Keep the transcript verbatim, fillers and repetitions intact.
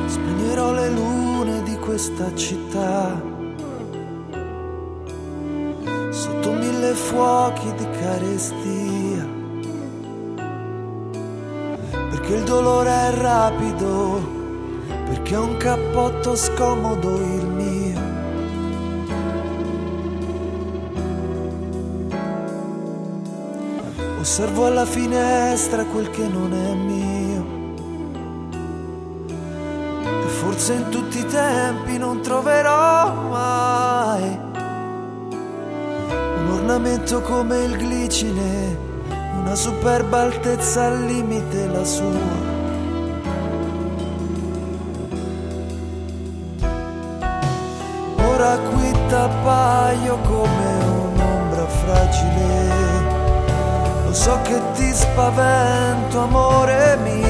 spegnerò le lune di questa città, sotto mille fuochi di carestia, perché il dolore è rapido, perché è un cappotto scomodo il mio. Osservo alla finestra quel che non è mio, e forse in tutti i tempi non troverò mai un ornamento come il glicine, una superba altezza al limite la sua. Ora qui t'appaio come un'ombra fragile, lo so che ti spavento, amore mio,